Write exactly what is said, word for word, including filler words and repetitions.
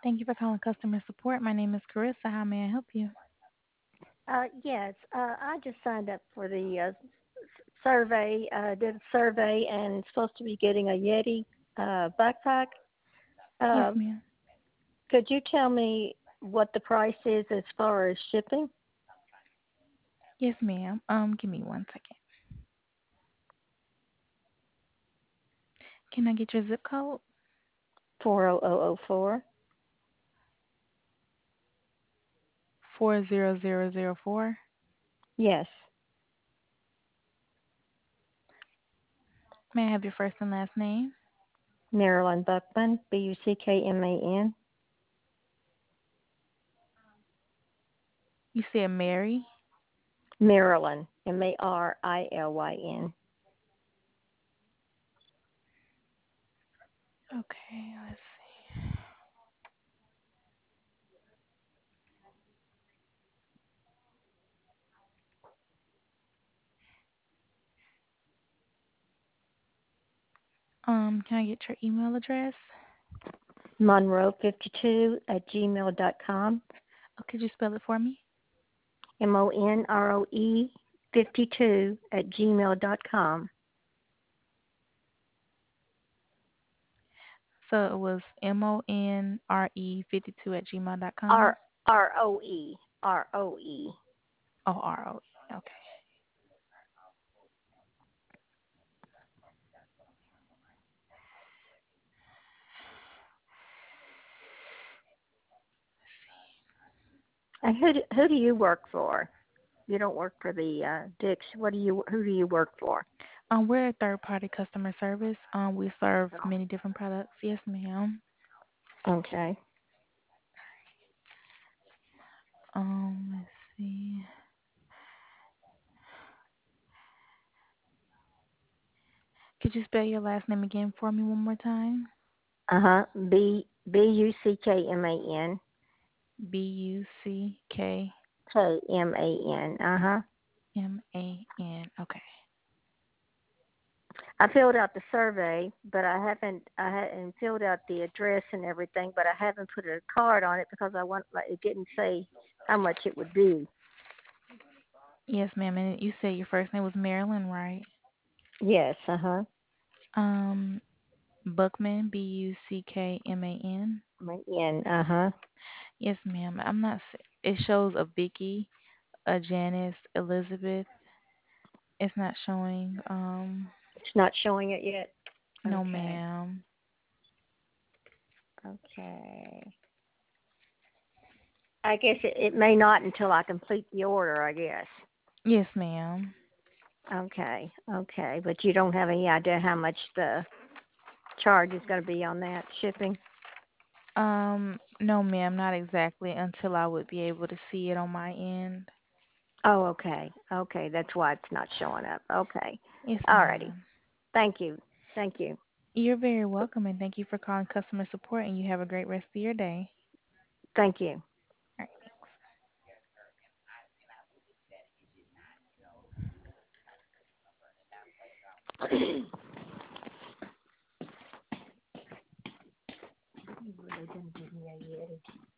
Thank you for calling customer support. My name is Carissa. How may I help you? Uh, yes, uh, I just signed up for the uh, survey. Uh, did a survey and supposed to be getting a Yeti uh, backpack. Yes, Um, ma'am. could you tell me what the price is as far as shipping? Yes, ma'am. Um, give me one second. Can I get your zip code? Four oh oh oh four. Four zero zero zero four. Yes, May I have your first and last name? Marilyn Buckman, B U C K M A N. You said Mary. Marilyn, M A R I L Y N. Okay, let's see. Um, can I get your email address? Monroe fifty-two at gmail dot com. Oh, could you spell it for me? M O N R O E fifty-two at gmail dot com. So it was M O N R E fifty two at gmail dot com. R R O E R O E. Oh, R O E. Okay. And who do, who do you work for? You don't work for the uh, Dix. What do you? Who do you work for? Um, we're a third party customer service. Um, we serve Oh, many different products. Yes, ma'am. okay. Um, let's see. Could you spell your last name again for me one more time? Uh huh. B B U C K M A N B U C K K M A N. Uh huh. M A N. Okay. I filled out the survey, but I haven't. I hadn't filled out the address and everything, but I haven't put a card on it because I want. Like, it didn't say how much it would be. Yes, ma'am. And you said your first name was Marilyn, right? Yes. Uh huh. Um, Buckman, B U C K M A N. N. Uh huh. Yes, ma'am. I'm not. s- It shows a Vicky, a Janice, Elizabeth. It's not showing. Um, It's not showing it yet. no, Okay. ma'am. Okay. I guess it, it may not until I complete the order, I guess. Yes, ma'am. Okay, okay. But you don't have any idea how much the charge is going to be on that shipping? Um, no, ma'am, not exactly until I would be able to see it on my end. Oh, okay. Okay, that's why it's not showing up. Okay. Yes, All righty. ma'am. Thank you. Thank you. You're very welcome, and thank you for calling customer support, and you have a great rest of your day. Thank you. All right, thanks. You really didn't give me a Yeti.